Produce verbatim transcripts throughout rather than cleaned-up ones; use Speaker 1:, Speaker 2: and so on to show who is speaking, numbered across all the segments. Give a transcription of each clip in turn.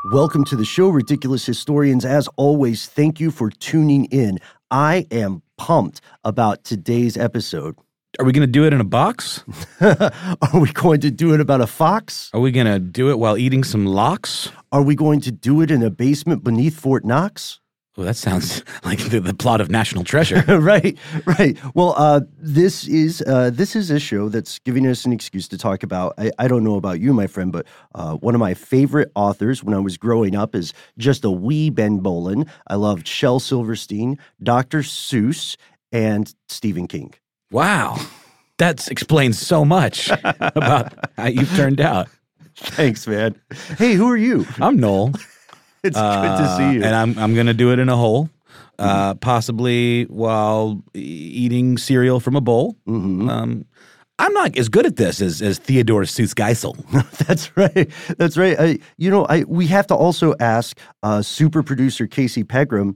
Speaker 1: Welcome to the show, Ridiculous Historians. As always, thank you for tuning in. I am pumped about today's episode.
Speaker 2: Are we going to do it in a box?
Speaker 1: Are we going to do it about a fox?
Speaker 2: Are we going to do it while eating some lox?
Speaker 1: Are we going to do it in a basement beneath Fort Knox?
Speaker 2: Well, that sounds like the, the plot of National Treasure.
Speaker 1: right, right. Well, uh, this is uh, this is a show that's giving us an excuse to talk about, I, I don't know about you, my friend, but uh, one of my favorite authors when I was growing up is just a wee Ben Bowlin. I loved Shel Silverstein, Doctor Seuss, and Stephen King.
Speaker 2: Wow. That explains so much about how you've turned out.
Speaker 1: Thanks, man. Hey, who are you?
Speaker 2: I'm Noel.
Speaker 1: It's
Speaker 2: uh,
Speaker 1: good to see you.
Speaker 2: And I'm I'm going to do it in a hole, uh, mm-hmm. possibly while e- eating cereal from a bowl.
Speaker 1: Mm-hmm.
Speaker 2: Um, I'm not as good at this as, as Theodore Seuss Geisel.
Speaker 1: That's right. That's right. I, you know, I we have to also ask uh, super producer Casey Pegram,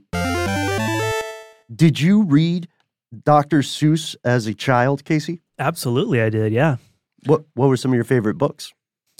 Speaker 1: did you read Doctor Seuss as a child, Casey?
Speaker 3: Absolutely, I did, yeah.
Speaker 1: What What were some of your favorite books?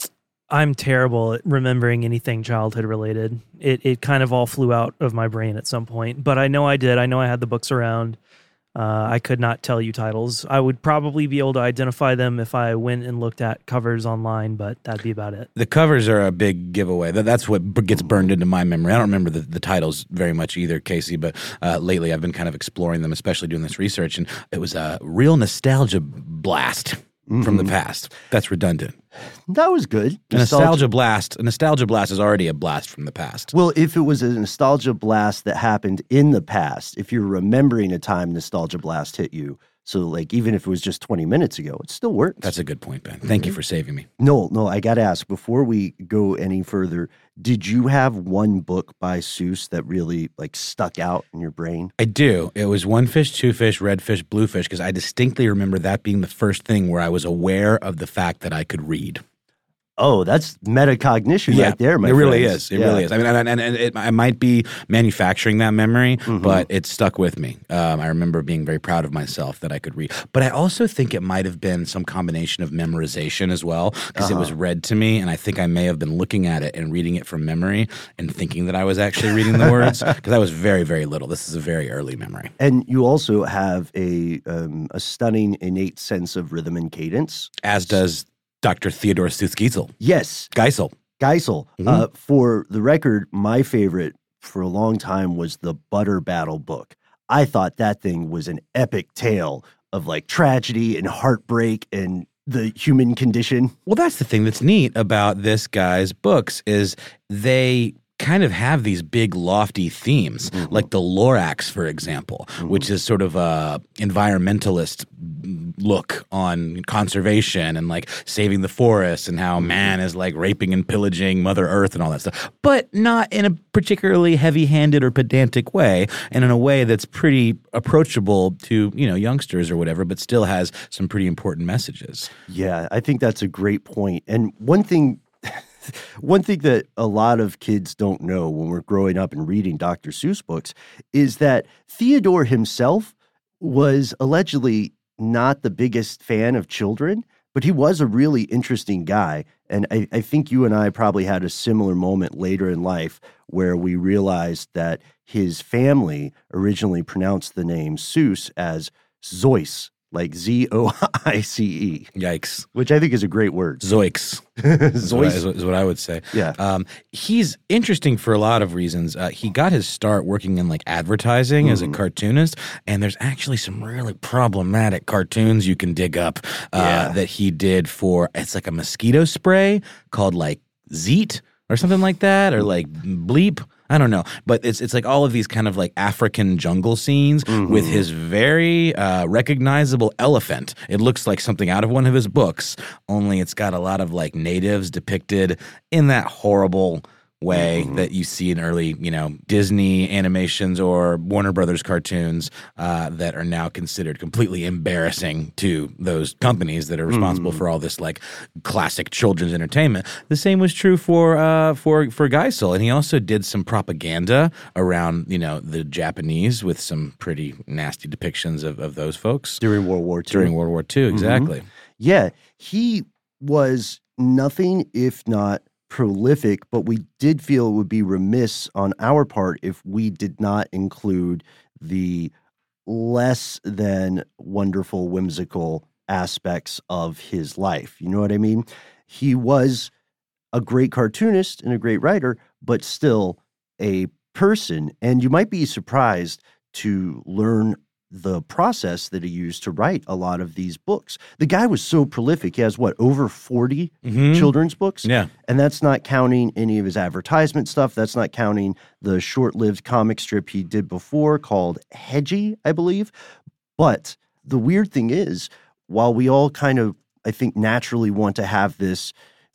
Speaker 3: I'm terrible at remembering anything childhood related. It it kind of all flew out of my brain at some point, but I know I did. I know I had the books around. Uh, I could not tell you titles. I would probably be able to identify them if I went and looked at covers online, but that'd be about it.
Speaker 2: The covers are a big giveaway. That, that's what b- gets burned into my memory. I don't remember the, the titles very much either, Casey, but uh, lately I've been kind of exploring them, especially doing this research, and it was a real nostalgia blast mm-hmm. from the past. That's redundant.
Speaker 1: That was good.
Speaker 2: A nostalgia blast. A nostalgia blast is already a blast from the past.
Speaker 1: Well, if it was a nostalgia blast that happened in the past, if you're remembering a time nostalgia blast hit you, so like even if it was just twenty minutes ago, it still works.
Speaker 2: That's a good point, Ben. Thank mm-hmm. you for saving me.
Speaker 1: No, no, I got to ask, before we go any further, did you have one book by Seuss that really like stuck out in your brain?
Speaker 2: I do. It was One Fish, Two Fish, Red Fish, Blue Fish, because I distinctly remember that being the first thing where I was aware of the fact that I could read.
Speaker 1: Oh, that's metacognition
Speaker 2: yeah,
Speaker 1: right there, my
Speaker 2: It really
Speaker 1: friends.
Speaker 2: is. It
Speaker 1: yeah.
Speaker 2: really is. I mean, and, and, and it, I might be manufacturing that memory,
Speaker 1: mm-hmm.
Speaker 2: but it stuck with me. Um, I remember being very proud of myself that I could read. But I also think it might have been some combination of memorization as well, because uh-huh. it was read to me, and I think I may have been looking at it and reading it from memory and thinking that I was actually reading the words, because I was very, very little. This is a very early memory.
Speaker 1: And you also have a um, a stunning innate sense of rhythm and cadence.
Speaker 2: As does Doctor Theodore Seuss Geisel.
Speaker 1: Yes.
Speaker 2: Geisel.
Speaker 1: Geisel. Mm-hmm. Uh, for the record, my favorite for a long time was the Butter Battle book. I thought that thing was an epic tale of like tragedy and heartbreak and the human condition.
Speaker 2: Well, that's the thing that's neat about this guy's books is they kind of have these big lofty themes, mm-hmm. like the Lorax, for example, mm-hmm. which is sort of a environmentalist look on conservation and like saving the forest and how man is like raping and pillaging Mother Earth and all that stuff, but not in a particularly heavy-handed or pedantic way, and in a way that's pretty approachable to, you know, youngsters or whatever, but still has some pretty important messages.
Speaker 1: Yeah, I think that's a great point. And one thing One thing that a lot of kids don't know when we're growing up and reading Doctor Seuss books is that Theodore himself was allegedly not the biggest fan of children, but he was a really interesting guy. And I, I think you and I probably had a similar moment later in life where we realized that his family originally pronounced the name Seuss as Zois, like Z O I C E.
Speaker 2: Yikes.
Speaker 1: Which I think is a great word.
Speaker 2: Zoiks.
Speaker 1: Zoiks.
Speaker 2: Is what, I, is what I would say.
Speaker 1: Yeah.
Speaker 2: Um, he's interesting for a lot of reasons. Uh, he got his start working in like advertising mm-hmm. as a cartoonist, and there's actually some really problematic cartoons you can dig up uh, yeah. that he did for, it's like a mosquito spray called like Zeet or something like that, or like Bleep. I don't know, but it's it's like all of these kind of like African jungle scenes mm-hmm. with his very uh, recognizable elephant. It looks like something out of one of his books, only it's got a lot of like natives depicted in that horrible way mm-hmm. that you see in early, you know, Disney animations or Warner Brothers cartoons uh, that are now considered completely embarrassing to those companies that are responsible mm-hmm. for all this like classic children's entertainment. The same was true for uh, for for Geisel, and he also did some propaganda around, you know, the Japanese with some pretty nasty depictions of, of those folks
Speaker 1: during World War Two.
Speaker 2: During World War Two, exactly.
Speaker 1: Mm-hmm. Yeah, he was nothing if not prolific, but we did feel it would be remiss on our part if we did not include the less than wonderful, whimsical aspects of his life. You know what I mean? He was a great cartoonist and a great writer, but still a person. And you might be surprised to learn the process that he used to write a lot of these books. The guy was so prolific. He has, what, over forty mm-hmm. children's books?
Speaker 2: Yeah.
Speaker 1: And that's not counting any of his advertisement stuff. That's not counting the short-lived comic strip he did before called Hedgie, I believe. But the weird thing is, while we all kind of, I think, naturally want to have this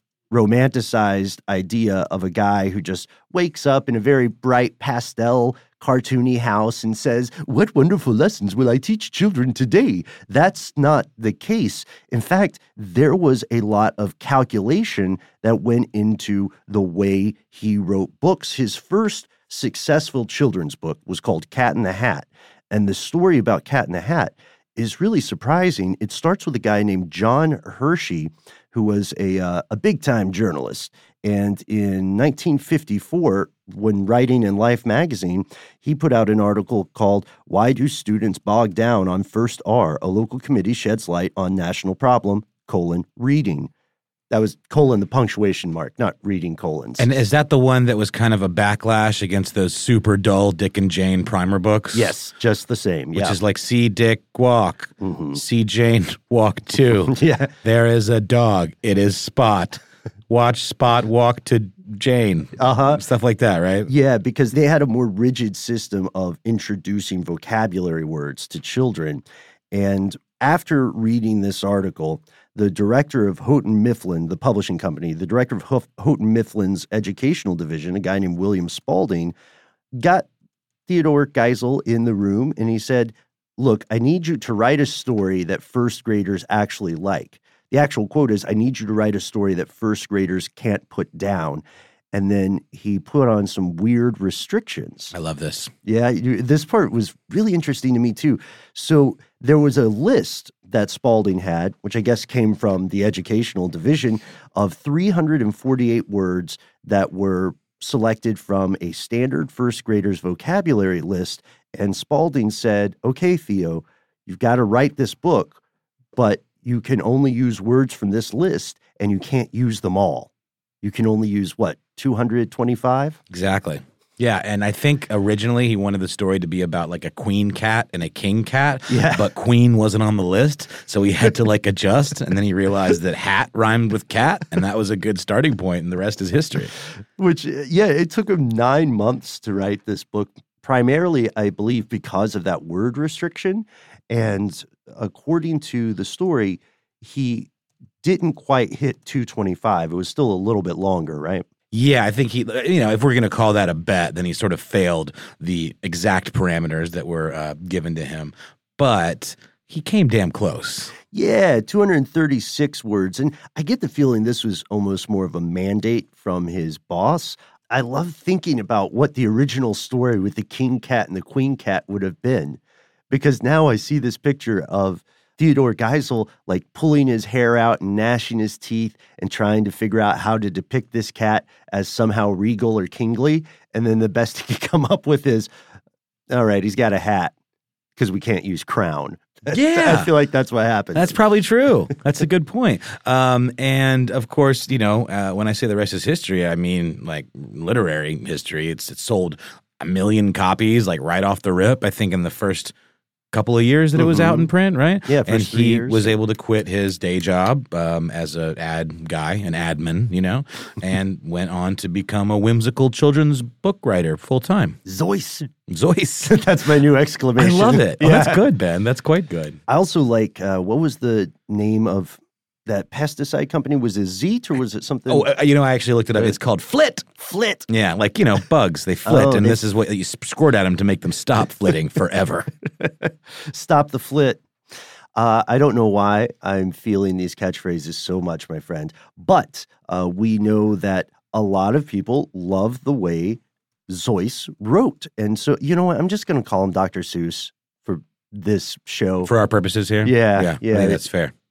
Speaker 1: romanticized idea of a guy who just wakes up in a very bright pastel cartoony house and says, "What wonderful lessons will I teach children today?" That's not the case. In fact, there was a lot of calculation that went into the way he wrote books. His first successful children's book was called Cat in the Hat. And the story about Cat in the Hat is really surprising. It starts with a guy named John Hershey, who was a uh, a big-time journalist. And in nineteen fifty-four, when writing in Life magazine, he put out an article called "Why Do Students Bog Down on First R? A Local Committee Sheds Light on National Problem, colon, Reading." That was colon, the punctuation mark, not reading colons.
Speaker 2: And is that the one that was kind of a backlash against those super dull Dick and Jane primer books?
Speaker 1: Yes, just the same.
Speaker 2: Which
Speaker 1: yeah.
Speaker 2: is like, see Dick walk, mm-hmm. see Jane walk too.
Speaker 1: Yeah.
Speaker 2: There is a dog. It is Spot. Watch Spot walk to Jane. Uh-huh. Stuff like that, right?
Speaker 1: Yeah, because they had a more rigid system of introducing vocabulary words to children. And after reading this article, the director of Houghton Mifflin, the publishing company, the director of Ho- Houghton Mifflin's educational division, a guy named William Spalding, got Theodore Geisel in the room and he said, "Look, I need you to write a story that first graders actually like." The actual quote is, "I need you to write a story that first graders can't put down." And then he put on some weird restrictions.
Speaker 2: I love this.
Speaker 1: Yeah, this part was really interesting to me too. So there was a list that Spalding had, which I guess came from the educational division, of three hundred forty-eight words that were selected from a standard first grader's vocabulary list. And Spalding said, "Okay, Theo, you've got to write this book, but you can only use words from this list and you can't use them all. You can only use, what, two hundred twenty-five?
Speaker 2: Exactly. Yeah, and I think originally he wanted the story to be about like a queen cat and a king cat,
Speaker 1: yeah.
Speaker 2: but queen wasn't on the list, so he had to like adjust, and then he realized that hat rhymed with cat, and that was a good starting point, and the rest is history.
Speaker 1: Which, yeah, it took him nine months to write this book, primarily, I believe, because of that word restriction, and according to the story, he didn't quite hit two twenty-five. It was still a little bit longer, right?
Speaker 2: Yeah, I think he, you know, if we're going to call that a bet, then he sort of failed the exact parameters that were uh, given to him. But he came damn close.
Speaker 1: Yeah, two hundred thirty-six words. And I get the feeling this was almost more of a mandate from his boss. I love thinking about what the original story with the king cat and the queen cat would have been. Because now I see this picture of Theodore Geisel like pulling his hair out and gnashing his teeth and trying to figure out how to depict this cat as somehow regal or kingly. And then the best he could come up with is, all right, he's got a hat because we can't use crown.
Speaker 2: Yeah.
Speaker 1: I feel like that's what happened.
Speaker 2: That's probably true. That's a good point. Um, and of course, you know, uh, when I say the rest is history, I mean like literary history. It's, it's sold a million copies like right off the rip, I think in the first couple of years that mm-hmm. it was out in print, right?
Speaker 1: Yeah,
Speaker 2: and he
Speaker 1: years.
Speaker 2: was able to quit his day job um, as an ad guy, an admin, you know, and went on to become a whimsical children's book writer full time.
Speaker 1: Zeus.
Speaker 2: Zeus.
Speaker 1: That's my new exclamation.
Speaker 2: I love it.
Speaker 1: Yeah.
Speaker 2: Oh, that's good, Ben. That's quite good.
Speaker 1: I also like, uh, what was the name of that pesticide company? Was it Zeet or was it something?
Speaker 2: Oh, uh, you know, I actually looked it up. It's called Flit.
Speaker 1: Flit.
Speaker 2: Yeah, like, you know, bugs. They flit,
Speaker 1: oh,
Speaker 2: and
Speaker 1: they...
Speaker 2: this is what you squirt at them to make them stop flitting forever.
Speaker 1: Stop the flit. Uh, I don't know why I'm feeling these catchphrases so much, my friend, but uh, we know that a lot of people love the way Zeus wrote. And so, you know what? I'm just going to call him Doctor Seuss for this show.
Speaker 2: For our purposes here?
Speaker 1: Yeah.
Speaker 2: Yeah,
Speaker 1: yeah.
Speaker 2: I think that's fair.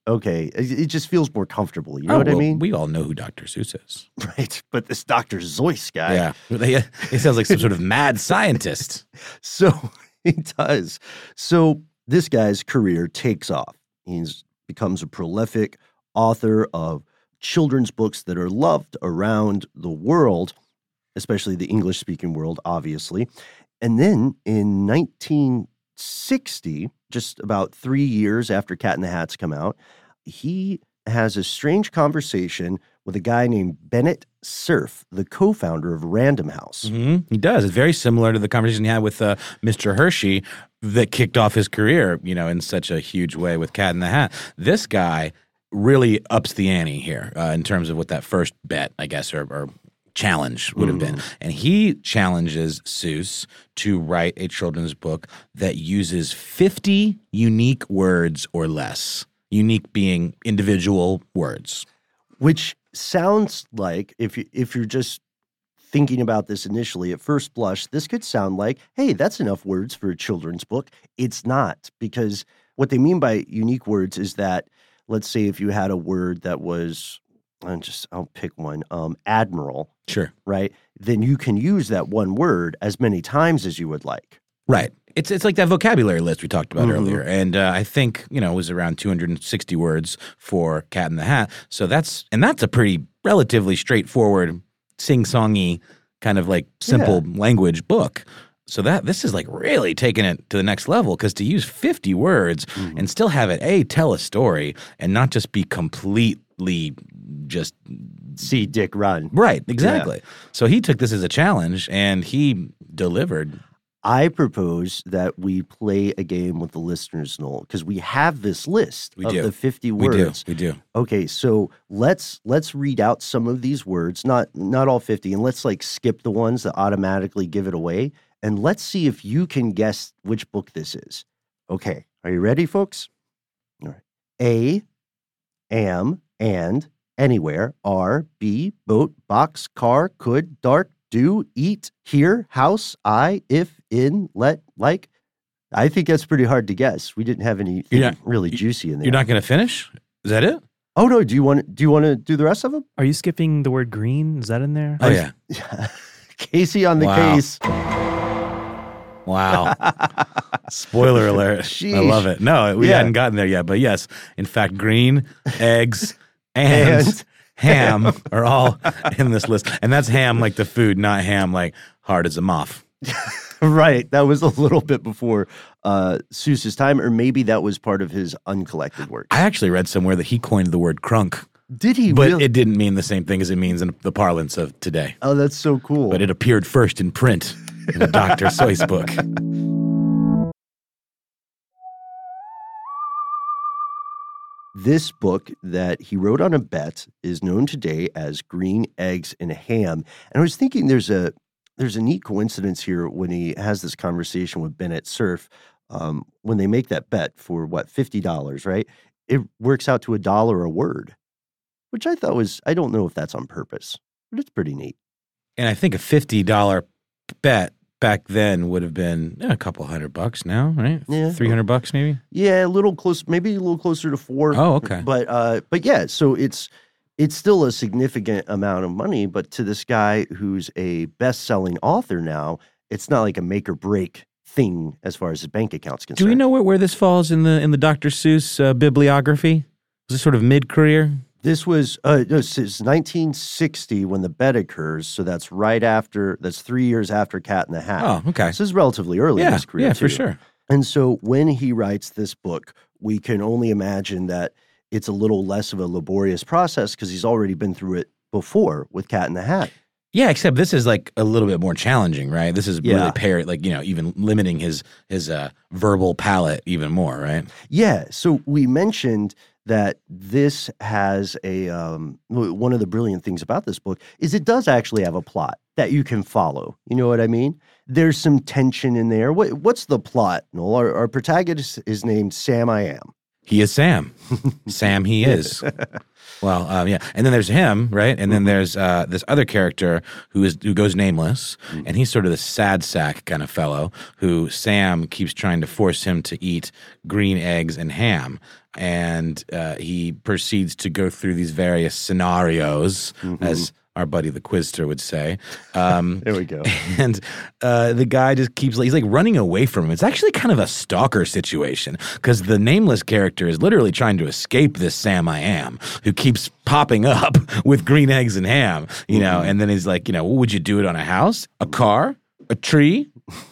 Speaker 1: okay, it, it just feels more comfortable. You know
Speaker 2: oh,
Speaker 1: what
Speaker 2: well,
Speaker 1: I mean?
Speaker 2: We all know who Doctor Seuss is.
Speaker 1: Right. But this Doctor Zeus guy.
Speaker 2: Yeah. He, he sounds like some sort of mad scientist.
Speaker 1: So he does. So this guy's career takes off. He becomes a prolific author of children's books that are loved around the world, especially the English-speaking world, obviously. And then in nineteen sixty, just about three years after Cat in the Hat's come out, he has a strange conversation with a guy named Bennett Cerf, the co-founder of Random House.
Speaker 2: Mm-hmm. He does. It's very similar to the conversation he had with uh, Mister Hershey that kicked off his career, you know, in such a huge way with Cat in the Hat. This guy really ups the ante here uh, in terms of what that first bet, I guess, or, or challenge would have been. And he challenges Seuss to write a children's book that uses fifty unique words or less. Unique being individual words.
Speaker 1: Which sounds like, if you, if you're just thinking about this initially, at first blush, this could sound like, hey, that's enough words for a children's book. It's not, because what they mean by unique words is that, let's say if you had a word that was, I'll just, I'll pick one, um, admiral.
Speaker 2: Sure.
Speaker 1: Right? Then you can use that one word as many times as you would like.
Speaker 2: Right. It's it's like that vocabulary list we talked about
Speaker 1: Mm-hmm.
Speaker 2: earlier. And uh, I think, you know, it was around two hundred sixty words for Cat in the Hat. So that's, and that's a pretty relatively straightforward, sing-songy, kind of like simple
Speaker 1: Yeah.
Speaker 2: language book. So that this is like really taking it to the next level, because to use fifty words
Speaker 1: Mm-hmm.
Speaker 2: and still have it, A, tell a story and not just be completely just
Speaker 1: See Dick run.
Speaker 2: right, exactly. So he took this as a challenge and he delivered.
Speaker 1: I propose that we play a game with the listeners, Noel, because we have this list
Speaker 2: We
Speaker 1: of
Speaker 2: do.
Speaker 1: the fifty
Speaker 2: We
Speaker 1: words.
Speaker 2: do. We do.
Speaker 1: Okay, so let's let's read out some of these words, not not all fifty, and let's like skip the ones that automatically give it away, and let's see if you can guess which book this is. Okay, are you ready, folks? All right. A, am, and, anywhere, are, be, boat, box, car, could, dark, do, eat, hear, house, I, if, in, let, like. I think that's pretty hard to guess. We didn't have anything
Speaker 2: You're not-
Speaker 1: really juicy in there.
Speaker 2: You're not going to finish? Is that it?
Speaker 1: Oh no! Do you want? Do you want to do the rest of them?
Speaker 3: Are you skipping the word green? Is that in there?
Speaker 2: Oh, yeah.
Speaker 1: Casey on the
Speaker 2: Wow.
Speaker 1: case.
Speaker 2: Wow. Spoiler alert. I
Speaker 1: Sheesh.
Speaker 2: love it. No, we
Speaker 1: Yeah.
Speaker 2: hadn't gotten there yet. But yes, in fact, green, eggs, and,
Speaker 1: And
Speaker 2: ham are all in this list. And that's ham like the food, not ham like hard as a moth.
Speaker 1: Right. That was a little bit before uh, Seuss's time, or maybe that was part of his uncollected work.
Speaker 2: I actually read somewhere that he coined the word crunk,
Speaker 1: Did he
Speaker 2: but
Speaker 1: really?
Speaker 2: it didn't mean the same thing as it means in the parlance of today.
Speaker 1: Oh, that's so cool.
Speaker 2: But it appeared first in print in a Doctor Seuss book.
Speaker 1: This book that he wrote on a bet is known today as Green Eggs and Ham. And I was thinking there's a there's a neat coincidence here when he has this conversation with Bennett Cerf. Um, when they make that bet for what, fifty dollars, right? It works out to a dollar a word, which I thought was, I don't know if that's on purpose, but it's pretty neat.
Speaker 2: And I think a fifty dollar bet back then would have been eh, a couple hundred bucks now, right?
Speaker 1: Yeah.
Speaker 2: three hundred bucks maybe?
Speaker 1: Yeah, a little close, maybe a little closer to four.
Speaker 2: Oh, okay.
Speaker 1: But uh, but yeah, so it's it's still a significant amount of money. But to this guy who's a best-selling author now, it's not like a make or break thing as far as his bank account's concerned.
Speaker 2: Do we know where, where this falls in the in the Doctor Seuss uh, bibliography? Was this sort of mid-career?
Speaker 1: This was uh, no, it's nineteen sixty when the bet occurs. So that's right after. That's three years after Cat in the Hat.
Speaker 2: Oh, okay.
Speaker 1: This is relatively early in
Speaker 2: Yeah,
Speaker 1: his career.
Speaker 2: yeah, for
Speaker 1: too.
Speaker 2: sure.
Speaker 1: And so when he writes this book, we can only imagine that it's a little less of a laborious process because he's already been through it before with Cat in the Hat.
Speaker 2: Yeah, except this is like a little bit more challenging, right? This is
Speaker 1: Yeah.
Speaker 2: really pair like, you know, even limiting his his uh, verbal palette even more, right?
Speaker 1: Yeah. So we mentioned that this has a um, w- one of the brilliant things about this book is it does actually have a plot that you can follow. You know what I mean? There's some tension in there. What, what's the plot, Noel? Our, our protagonist is named Sam I Am.
Speaker 2: He is Sam. Sam he is. Well, um, yeah, and then there's him, right? And then there's uh, this other character who is who goes nameless, and he's sort of the sad sack kind of fellow who Sam keeps trying to force him to eat green eggs and ham, and uh, he proceeds to go through these various scenarios, mm-hmm. as our buddy the Quizster would say. Um,
Speaker 1: there we go.
Speaker 2: And uh, the guy just keeps, he's like running away from him. It's actually kind of a stalker situation because the nameless character is literally trying to escape this Sam I Am who keeps popping up with green eggs and ham, you know, mm-hmm. and then he's like, you know, would you do it on a house, a car, a tree?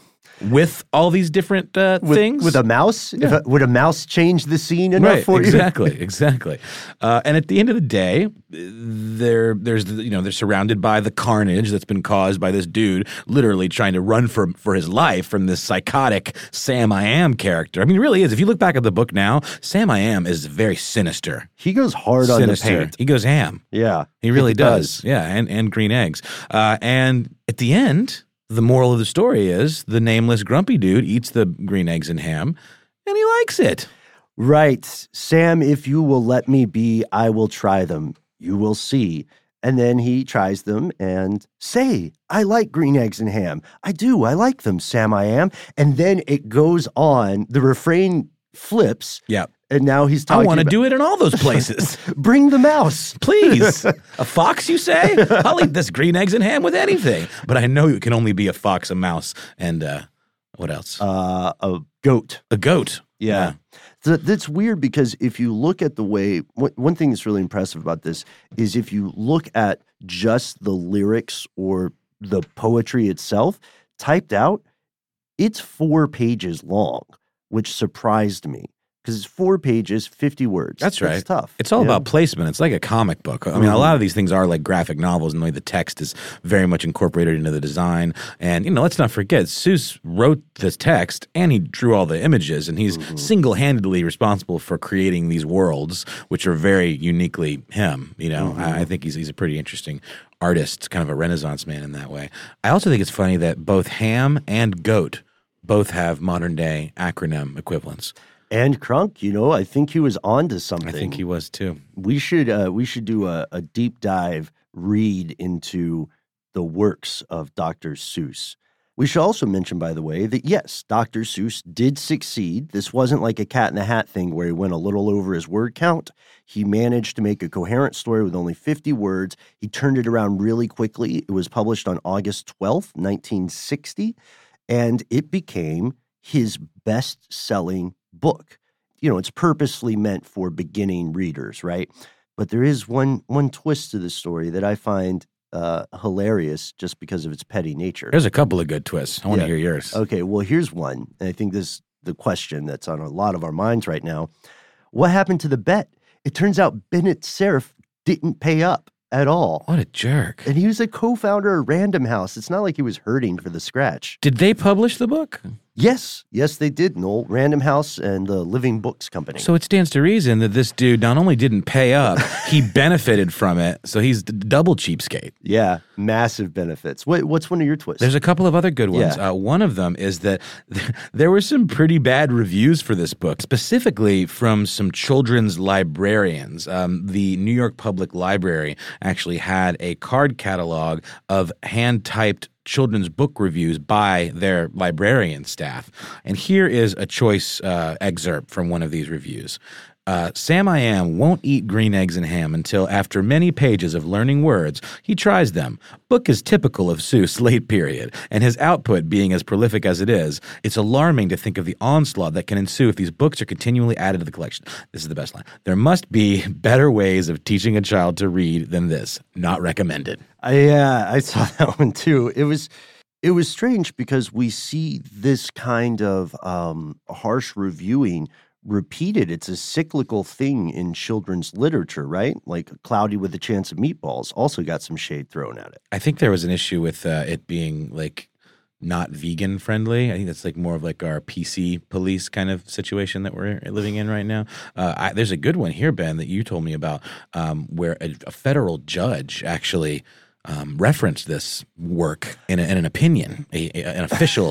Speaker 2: With all these different uh,
Speaker 1: with,
Speaker 2: things,
Speaker 1: with a mouse, yeah. if a, would a mouse change the scene enough
Speaker 2: right,
Speaker 1: for
Speaker 2: exactly,
Speaker 1: you?
Speaker 2: Exactly, exactly. Uh, and at the end of the day, they're there's you know they're surrounded by the carnage that's been caused by this dude literally trying to run for for his life from this psychotic Sam I Am character. I mean, it really is. If you look back at the book now, Sam I Am is very sinister.
Speaker 1: He goes hard
Speaker 2: sinister.
Speaker 1: on the paint.
Speaker 2: He goes ham.
Speaker 1: Yeah,
Speaker 2: he really
Speaker 1: he
Speaker 2: does.
Speaker 1: does.
Speaker 2: Yeah, and and green eggs. Uh, and at the end. The moral of the story is the nameless grumpy dude eats the green eggs and ham, and he likes it.
Speaker 1: Right. Sam, if you will let me be, I will try them. You will see. And then he tries them and say, I like green eggs and ham. I do. I like them, Sam I Am. And then it goes on. The refrain flips.
Speaker 2: Yeah.
Speaker 1: And now he's talking
Speaker 2: I want to
Speaker 1: about,
Speaker 2: do it in all those places.
Speaker 1: Bring the mouse.
Speaker 2: Please. A fox, you say? I'll eat this green eggs and ham with anything. But I know it can only be a fox, a mouse, and uh, what else?
Speaker 1: Uh, a goat.
Speaker 2: A goat.
Speaker 1: Yeah. yeah. That's weird because if you look at the way, one thing that's really impressive about this is if you look at just the lyrics or the poetry itself, typed out, it's four pages long, which surprised me. Because it's four pages, fifty words.
Speaker 2: That's right.
Speaker 1: It's tough.
Speaker 2: It's all
Speaker 1: yeah.
Speaker 2: about placement. It's like a comic book. I mean, mm-hmm. a lot of these things are like graphic novels, and the way the text is very much incorporated into the design. And, you know, let's not forget, Seuss wrote this text, and he drew all the images, and he's mm-hmm. single-handedly responsible for creating these worlds, which are very uniquely him. You know, mm-hmm. I, I think he's he's a pretty interesting artist, kind of a Renaissance man in that way. I also think it's funny that both ham and goat both have modern-day acronym equivalents.
Speaker 1: And Crunk, you know, I think he was on to something.
Speaker 2: I think he was too.
Speaker 1: We should uh, we should do a, a deep dive read into the works of Doctor Seuss. We should also mention, by the way, that yes, Doctor Seuss did succeed. This wasn't like a Cat in the Hat thing where he went a little over his word count. He managed to make a coherent story with only fifty words. He turned it around really quickly. It was published on August twelfth, nineteen sixty, and it became his best-selling book. You know, it's purposely meant for beginning readers, right? But there is one one twist to the story that I find uh, hilarious just because of its petty nature.
Speaker 2: There's a couple of good twists. I want
Speaker 1: yeah.
Speaker 2: to hear yours.
Speaker 1: Okay, well, here's one. And I think this is the question that's on a lot of our minds right now. What happened to the bet? It turns out Bennett Cerf didn't pay up at all.
Speaker 2: What a jerk.
Speaker 1: And he was a co-founder of Random House. It's not like he was hurting for the scratch.
Speaker 2: Did they publish the book?
Speaker 1: Yes. Yes, they did, Noel. Random House and the Living Books Company.
Speaker 2: So it stands to reason that this dude not only didn't pay up, he benefited from it. So he's d- double cheapskate.
Speaker 1: Yeah, massive benefits. What, what's one of your twists?
Speaker 2: There's a couple of other good ones.
Speaker 1: Yeah.
Speaker 2: Uh, one of them is that th- there were some pretty bad reviews for this book, specifically from some children's librarians. Um, the New York Public Library actually had a card catalog of hand-typed children's book reviews by their librarian staff. And here is a choice uh, excerpt from one of these reviews. Uh, Sam I Am won't eat green eggs and ham until after many pages of learning words, he tries them. Book is typical of Seuss' late period, and his output being as prolific as it is, it's alarming to think of the onslaught that can ensue if these books are continually added to the collection. This is the best line. There must be better ways of teaching a child to read than this. Not recommended.
Speaker 1: Yeah, I saw that one too. It was it was strange because we see this kind of um, harsh reviewing repeated. It's a cyclical thing in children's literature, right? Like Cloudy with a Chance of Meatballs also got some shade thrown at it.
Speaker 2: I think there was an issue with uh, it being like not vegan friendly. I think that's like more of like our P C police kind of situation that we're living in right now. Uh, I, there's a good one here, Ben, that you told me about um, where a, a federal judge actually um, referenced this work in, a, in an opinion, a, a, an official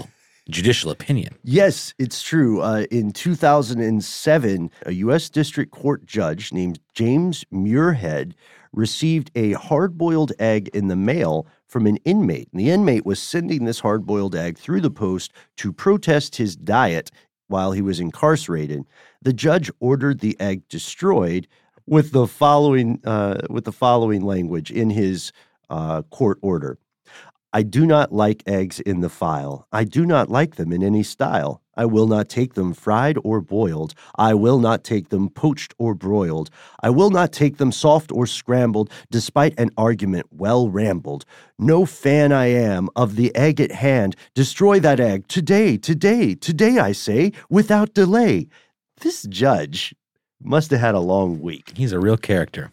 Speaker 2: judicial opinion.
Speaker 1: Yes, it's true. Uh, in two thousand seven, a U S District Court judge named James Muirhead received a hard-boiled egg in the mail from an inmate. And the inmate was sending this hard-boiled egg through the post to protest his diet while he was incarcerated. The judge ordered the egg destroyed with the following uh, with the following language in his uh, court order. I do not like eggs in the file. I do not like them in any style. I will not take them fried or boiled. I will not take them poached or broiled. I will not take them soft or scrambled, despite an argument well rambled. No fan I am of the egg at hand. Destroy that egg today, today, today, I say, without delay. This judge must have had a long week.
Speaker 2: He's a real character.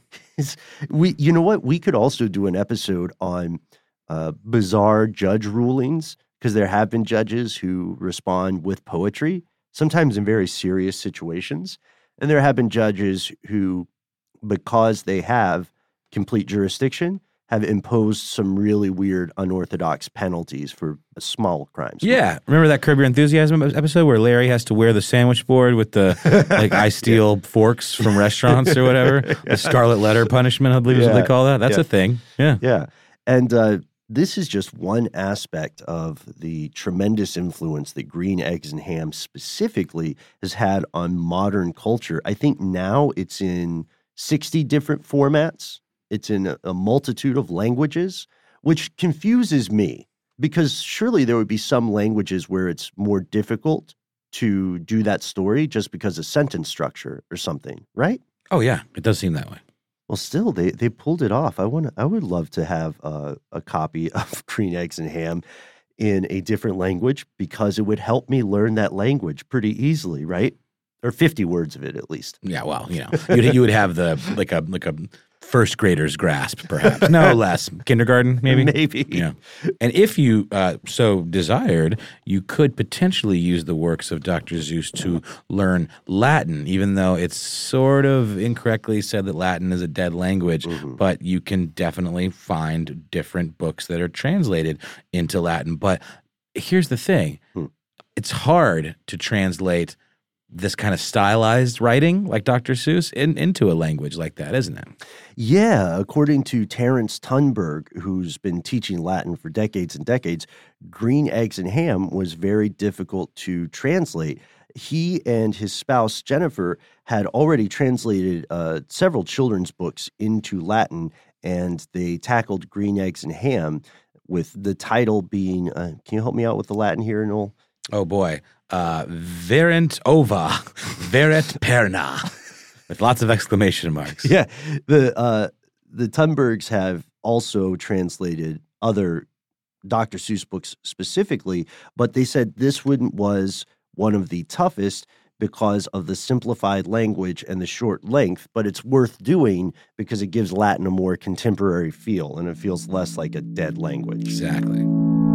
Speaker 1: we, you know what? We could also do an episode on Uh, bizarre judge rulings, because there have been judges who respond with poetry, sometimes in very serious situations. And there have been judges who, because they have complete jurisdiction, have imposed some really weird, unorthodox penalties for small crimes.
Speaker 2: Yeah. Remember that Curb Your Enthusiasm episode where Larry has to wear the sandwich board with the, like, I steal yeah. forks from restaurants or whatever? yeah. The Scarlet Letter punishment, I believe yeah. is what they call that. That's
Speaker 1: yeah.
Speaker 2: a thing. Yeah.
Speaker 1: Yeah. And, uh, this is just one aspect of the tremendous influence that Green Eggs and Ham specifically has had on modern culture. I think now it's in sixty different formats. It's in a, a multitude of languages, which confuses me because surely there would be some languages where it's more difficult to do that story just because of sentence structure or something, right?
Speaker 2: Oh, yeah. It does seem that way.
Speaker 1: Well, still, they, they pulled it off. I want I would love to have uh, a copy of Green Eggs and Ham in a different language because it would help me learn that language pretty easily, right? Or fifty words of it at least.
Speaker 2: Yeah, well, you know, you'd, you would have the like a like a first grader's grasp, perhaps. No less. Kindergarten, maybe?
Speaker 1: Maybe.
Speaker 2: Yeah. And if you uh, so desired, you could potentially use the works of Doctor Seuss to learn Latin, even though it's sort of incorrectly said that Latin is a dead language, mm-hmm. but you can definitely find different books that are translated into Latin. But here's the thing. Hmm. It's hard to translate this kind of stylized writing like Doctor Seuss in, into a language like that, isn't it?
Speaker 1: Yeah. According to Terence Tunberg, who's been teaching Latin for decades and decades, Green Eggs and Ham was very difficult to translate. He and his spouse, Jennifer, had already translated uh, several children's books into Latin, and they tackled Green Eggs and Ham with the title being, uh, can you help me out with the Latin here, Noel?
Speaker 2: Oh, boy. Uh, verent ova, veret perna, with lots of exclamation marks.
Speaker 1: Yeah. The uh, the Tunbergs have also translated other Doctor Seuss books specifically, but they said this one was one of the toughest because of the simplified language and the short length, but it's worth doing because it gives Latin a more contemporary feel, and it feels less like a dead language.
Speaker 2: Exactly.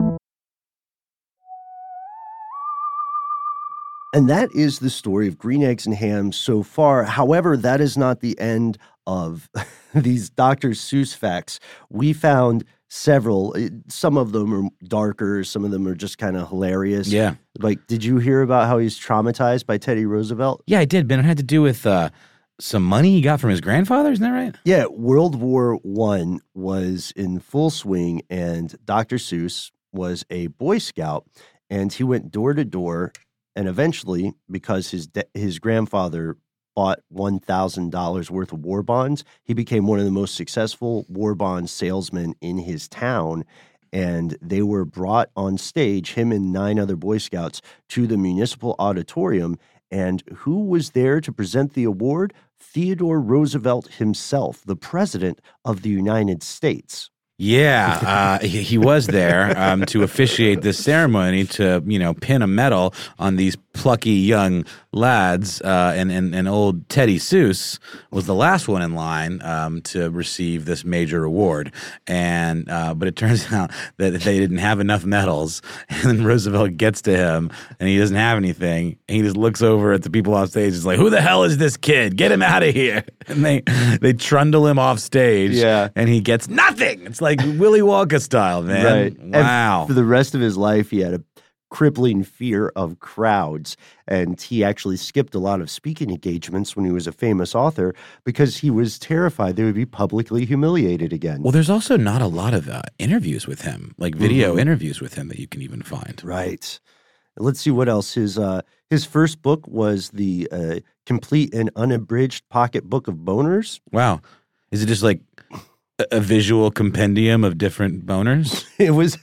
Speaker 1: And that is the story of Green Eggs and Ham so far. However, that is not the end of these Doctor Seuss facts. We found several. Some of them are darker. Some of them are just kind of hilarious.
Speaker 2: Yeah.
Speaker 1: Like, did you hear about how he's traumatized by Teddy Roosevelt?
Speaker 2: Yeah, I did, Ben. It had to do with uh, some money he got from his grandfather. Isn't that right?
Speaker 1: Yeah. World War One was in full swing, and Doctor Seuss was a Boy Scout, and he went door to door. And eventually, because his de- his grandfather bought one thousand dollars worth of war bonds, he became one of the most successful war bond salesmen in his town. And they were brought on stage, him and nine other Boy Scouts, to the municipal auditorium. And who was there to present the award? Theodore Roosevelt himself, the President of the United States.
Speaker 2: Yeah, uh, he, he was there um, to officiate this ceremony to, you know, pin a medal on these plucky young lads. Uh, and, and, and old Teddy Seuss was the last one in line um, to receive this major award. And uh, but it turns out that they didn't have enough medals. And then Roosevelt gets to him, and he doesn't have anything. And he just looks over at the people off stage. He's like, "Who the hell is this kid? Get him out of here!" And they they trundle him off stage.
Speaker 1: Yeah,
Speaker 2: and he gets nothing. It's like Willy Wonka style, man.
Speaker 1: Right.
Speaker 2: Wow.
Speaker 1: And for the rest of his life, he had a crippling fear of crowds. And he actually skipped a lot of speaking engagements when he was a famous author because he was terrified they would be publicly humiliated again.
Speaker 2: Well, there's also not a lot of uh, interviews with him, like video
Speaker 1: Mhm.
Speaker 2: interviews with him that you can even find.
Speaker 1: Right. Let's see what else. His uh, his first book was the uh, Complete and Unabridged Pocket Book of Boners.
Speaker 2: Wow. Is it just like a, a visual compendium of different boners?
Speaker 1: It was,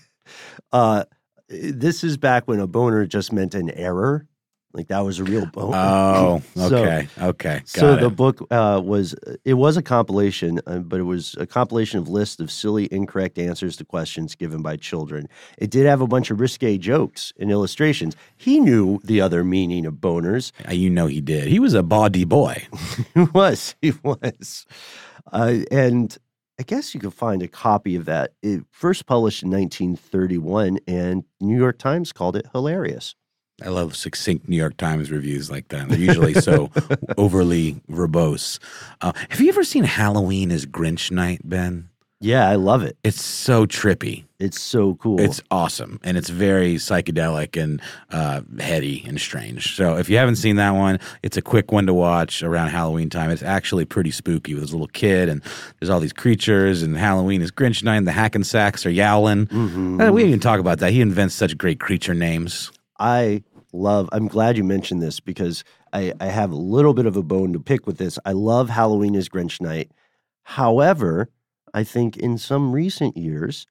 Speaker 1: uh, this is back when a boner just meant an error. Like that was a real boner.
Speaker 2: Oh,
Speaker 1: So-
Speaker 2: okay. okay. Got
Speaker 1: So
Speaker 2: it.
Speaker 1: the book uh, was, it was a compilation, uh, but it was a compilation of lists of silly, incorrect answers to questions given by children. It did have a bunch of risque jokes and illustrations. He knew the other meaning of boners.
Speaker 2: Uh, You know he did. He was a bawdy boy.
Speaker 1: He was, he was. Uh, and I guess you could find a copy of that. It first published in nineteen thirty-one, and New York Times called it hilarious.
Speaker 2: I love succinct New York Times reviews like that. They're usually so overly verbose. Uh, have you ever seen Halloween as Grinch Night, Ben?
Speaker 1: Yeah, I love it.
Speaker 2: It's so trippy.
Speaker 1: It's so cool.
Speaker 2: It's awesome. And it's very psychedelic and uh, heady and strange. So if you haven't seen that one, it's a quick one to watch around Halloween time. It's actually pretty spooky with this little kid and there's all these creatures and Halloween is Grinch Night and the Hackensacks are yowling.
Speaker 1: Mhm.
Speaker 2: Uh, we didn't even talk about that. He invents such great creature names.
Speaker 1: I love, I'm glad you mentioned this because I, I have a little bit of a bone to pick with this. I love Halloween is Grinch Night. However, I think in some recent years,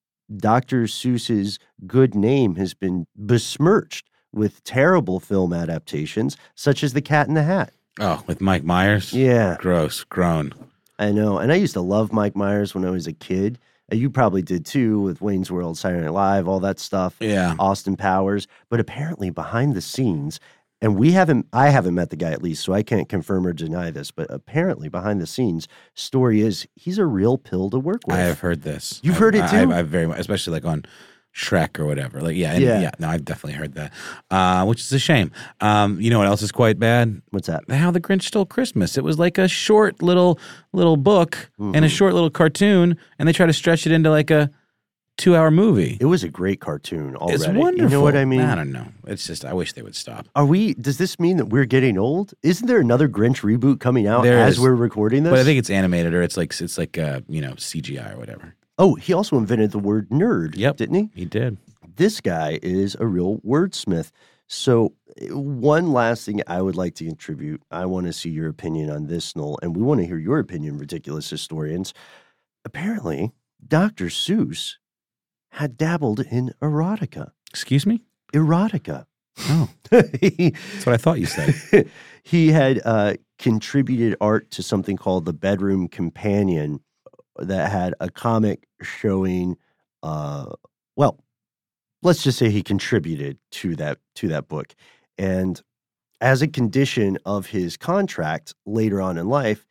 Speaker 1: Doctor Seuss's good name has been besmirched with terrible film adaptations, such as The Cat in the Hat.
Speaker 2: Oh, with Mike Myers?
Speaker 1: Yeah,
Speaker 2: Gross. Grown.
Speaker 1: I know. And I used to love Mike Myers when I was a kid. Uh, You probably did too with Wayne's World, Saturday Night Live, all that stuff.
Speaker 2: Yeah.
Speaker 1: Austin Powers. But apparently behind the scenes, and we haven't, I haven't met the guy at least, so I can't confirm or deny this, but apparently behind the scenes, story is he's a real pill to work with.
Speaker 2: I have heard this.
Speaker 1: You've
Speaker 2: I've-
Speaker 1: heard it
Speaker 2: I-
Speaker 1: too?
Speaker 2: I've, I've very much, especially like on Shrek or whatever. Like, yeah, and-
Speaker 1: Yeah.
Speaker 2: yeah. No, I've definitely heard that, uh, which is a shame. Um, you know what else is quite bad?
Speaker 1: What's that?
Speaker 2: How the Grinch Stole Christmas. It was like a short little little book and a short little cartoon, and they try to stretch it into like a two-hour movie.
Speaker 1: It was a great cartoon already.
Speaker 2: It's wonderful.
Speaker 1: You know what I mean?
Speaker 2: I don't know. It's just I wish they would stop.
Speaker 1: Are we, does this mean that we're getting old? Isn't there another Grinch reboot coming out
Speaker 2: There
Speaker 1: as
Speaker 2: is.
Speaker 1: we're recording this?
Speaker 2: But I think it's animated or it's like it's like uh, you know C G I or whatever.
Speaker 1: Oh, he also invented the word nerd,
Speaker 2: Yep.
Speaker 1: didn't he?
Speaker 2: He did.
Speaker 1: This guy is a real wordsmith. So, one last thing I would like to contribute. I want to see your opinion on this, Noel, and we want to hear your opinion, ridiculous historians. Apparently, Doctor Seuss had dabbled in erotica.
Speaker 2: Excuse me?
Speaker 1: Erotica.
Speaker 2: Oh,
Speaker 1: he,
Speaker 2: that's what I thought you said.
Speaker 1: he had uh, contributed art to something called The Bedroom Companion that had a comic showing, uh, well, let's just say he contributed to that to that book. And as a condition of his contract later on in life,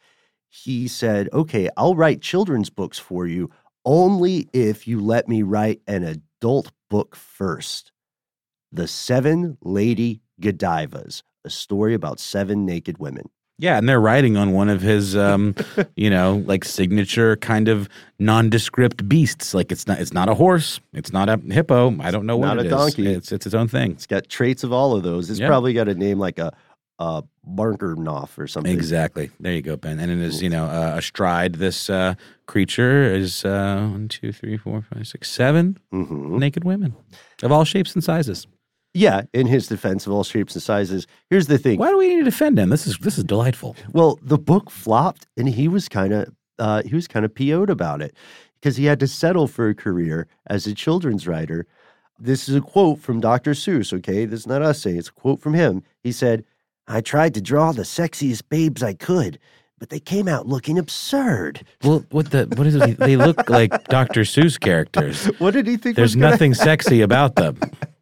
Speaker 1: he said, okay, I'll write children's books for you only if you let me write an adult book first. The Seven Lady Godivas, a story about seven naked women.
Speaker 2: Yeah, and they're riding on one of his, um, you know, like signature kind of nondescript beasts. Like it's not, it's not a horse, it's not a hippo. I don't know what
Speaker 1: not
Speaker 2: it
Speaker 1: a
Speaker 2: is.
Speaker 1: donkey.
Speaker 2: It's it's its own thing.
Speaker 1: It's got traits of all of those. It's
Speaker 2: Yeah.
Speaker 1: probably got a name like a, a Barkernoff or something.
Speaker 2: Exactly. There you go, Ben. And it is, you know, uh, astride this uh, creature is uh, one, two, three, four, five, six, seven
Speaker 1: Mhm.
Speaker 2: naked women of all shapes and sizes.
Speaker 1: Yeah, in his defense of all shapes and sizes. Here's the thing.
Speaker 2: Why do we need to defend him? This is this is delightful.
Speaker 1: Well, the book flopped, and he was kind of uh, he was kind of P O'd about it because he had to settle for a career as a children's writer. This is a quote from Doctor Seuss. Okay, this is not us saying; it's a quote from him. He said, "I tried to draw the sexiest babes I could, but they came out looking absurd."
Speaker 2: Well, what the what is it? They look like Doctor Seuss characters.
Speaker 1: What did he think?
Speaker 2: There's
Speaker 1: was gonna-
Speaker 2: nothing sexy about them.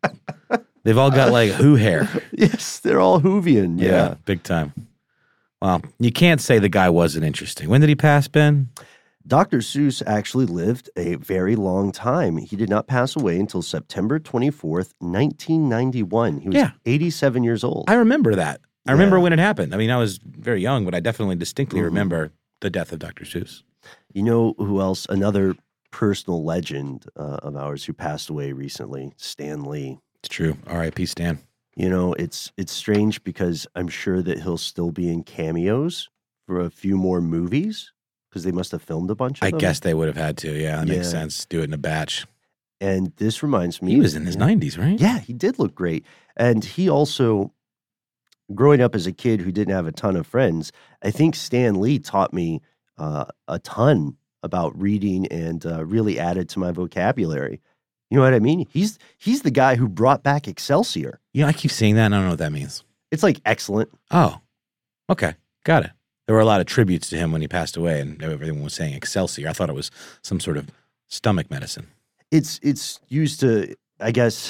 Speaker 2: They've all got like who hair.
Speaker 1: Yes, they're all Whovian. Yeah.
Speaker 2: big time. Well, you can't say the guy wasn't interesting. When did he pass, Ben?
Speaker 1: Doctor Seuss actually lived a very long time. He did not pass away until September twenty-fourth, nineteen ninety-one. He was
Speaker 2: Yeah.
Speaker 1: eighty-seven years old.
Speaker 2: I remember that. I remember
Speaker 1: Yeah.
Speaker 2: when it happened. I mean, I was very young, but I definitely distinctly
Speaker 1: Mhm.
Speaker 2: remember the death of Doctor Seuss.
Speaker 1: You know who else? Another personal legend uh, of ours who passed away recently, Stan Lee.
Speaker 2: It's true. R I P Stan.
Speaker 1: You know, it's it's strange because I'm sure that he'll still be in cameos for a few more movies because they must have filmed a bunch of
Speaker 2: I
Speaker 1: them.
Speaker 2: guess they would have had to. Yeah, that
Speaker 1: Yeah.
Speaker 2: makes sense. Do it in a batch.
Speaker 1: And this reminds me.
Speaker 2: He was in his
Speaker 1: yeah.
Speaker 2: nineties, right?
Speaker 1: Yeah, he did look great. And he also, growing up as a kid who didn't have a ton of friends, I think Stan Lee taught me uh, a ton about reading and uh, really added to my vocabulary. You know what I mean? He's he's the guy who brought back Excelsior.
Speaker 2: You know, I keep saying that, and I don't know what that means.
Speaker 1: It's like excellent.
Speaker 2: Oh, okay. Got it. There were a lot of tributes to him when he passed away, and everyone was saying Excelsior. I thought it was some sort of stomach medicine.
Speaker 1: It's it's used to, I guess,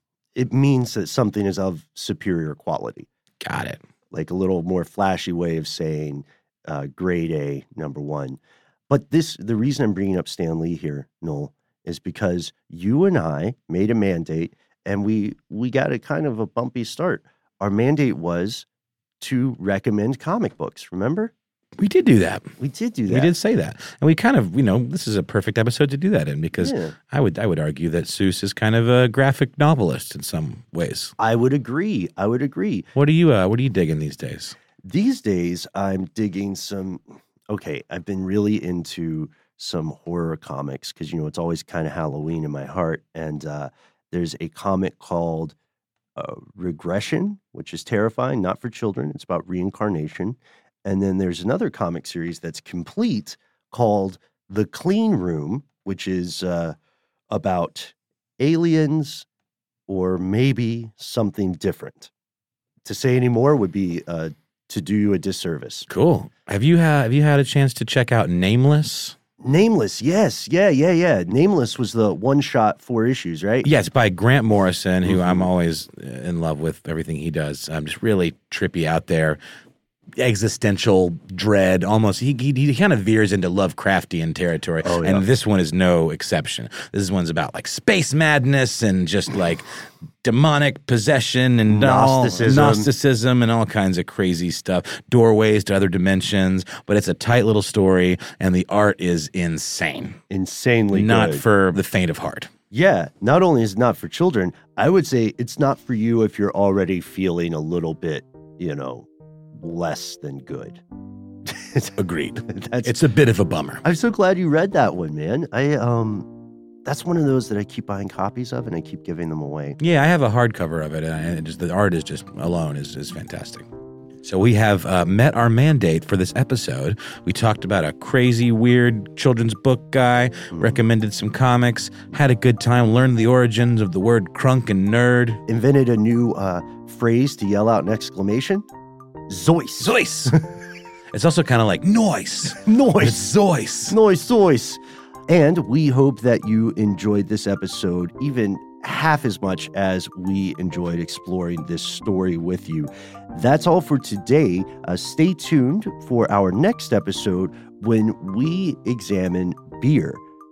Speaker 1: it means that something is of superior quality.
Speaker 2: Got it.
Speaker 1: Like a little more flashy way of saying uh, grade A, number one. But this, the reason I'm bringing up Stan Lee here, Noel, is because you and I made a mandate, and we we got a kind of a bumpy start. Our mandate was to recommend comic books, remember?
Speaker 2: We did do that.
Speaker 1: We did do that.
Speaker 2: We did say that. And we kind of, you know, this is a perfect episode to do that in because
Speaker 1: Yeah.
Speaker 2: I would I would argue that Seuss is kind of a graphic novelist in some ways.
Speaker 1: I would agree. I would agree.
Speaker 2: What are you uh, what are you digging these days?
Speaker 1: These days, I'm digging some, okay, I've been really into some horror comics because, you know, it's always kind of Halloween in my heart. And uh, there's a comic called uh, Regression, which is terrifying, not for children. It's about reincarnation. And then there's another comic series that's complete called The Clean Room, which is uh, about aliens or maybe something different. To say any more would be uh, to do you a disservice.
Speaker 2: Cool. Have you had have you had a chance to check out Nameless?
Speaker 1: Nameless, yes. Yeah, yeah, yeah. Nameless was the one-shot four issues, right?
Speaker 2: Yes, by Grant Morrison, who
Speaker 1: Mhm.
Speaker 2: I'm always in love with everything he does. I'm just really trippy out there. Existential dread, almost. He, he he kind of veers into Lovecraftian territory,
Speaker 1: Oh, yeah.
Speaker 2: and this one is no exception. This one's about like space madness and just like demonic possession and all-
Speaker 1: Gnosticism.
Speaker 2: Gnosticism and all kinds of crazy stuff. Doorways to other dimensions, but it's a tight little story, and the art is insane.
Speaker 1: Insanely
Speaker 2: Not
Speaker 1: good.
Speaker 2: for the faint of heart.
Speaker 1: Yeah, not only is it not for children, I would say it's not for you if you're already feeling a little bit, you know, less than good.
Speaker 2: Agreed.
Speaker 1: That's
Speaker 2: It's a bit of a bummer.
Speaker 1: I'm so glad you read that one, man. I um that's one of those that I keep buying copies of and I keep giving them away.
Speaker 2: Yeah, I have a hardcover of it, and it just, the art is just alone is, is fantastic. So we have uh, met our mandate for this episode. We talked about a crazy, weird children's book guy, recommended some comics, had a good time, learned the origins of the word crunk and nerd.
Speaker 1: Invented a new uh phrase to yell out an exclamation. Zoice.
Speaker 2: Zoice! It's also kind of like noise.
Speaker 1: Noise.
Speaker 2: It's Zoice.
Speaker 1: Noise, Zoice. And we hope that you enjoyed this episode even half as much as we enjoyed exploring this story with you. That's all for today. Uh, stay tuned for our next episode when we examine beer.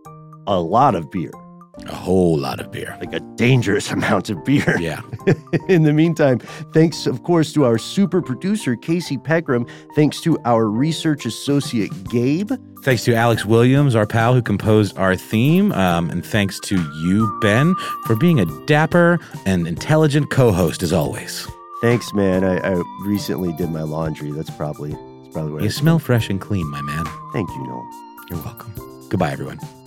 Speaker 1: A lot of beer.
Speaker 2: A whole lot of beer.
Speaker 1: Like a dangerous amount of beer.
Speaker 2: Yeah.
Speaker 1: In the meantime, thanks, of course, to our super producer, Casey Pegram. Thanks to our research associate, Gabe.
Speaker 2: Thanks to Alex Williams, our pal who composed our theme. Um, and thanks to you, Ben, for being a dapper and intelligent co-host as always.
Speaker 1: Thanks, man. I, I recently did my laundry. That's probably, that's probably what
Speaker 2: You
Speaker 1: I
Speaker 2: smell fresh and clean, my man.
Speaker 1: Thank you, Noel.
Speaker 2: You're welcome. Goodbye, everyone.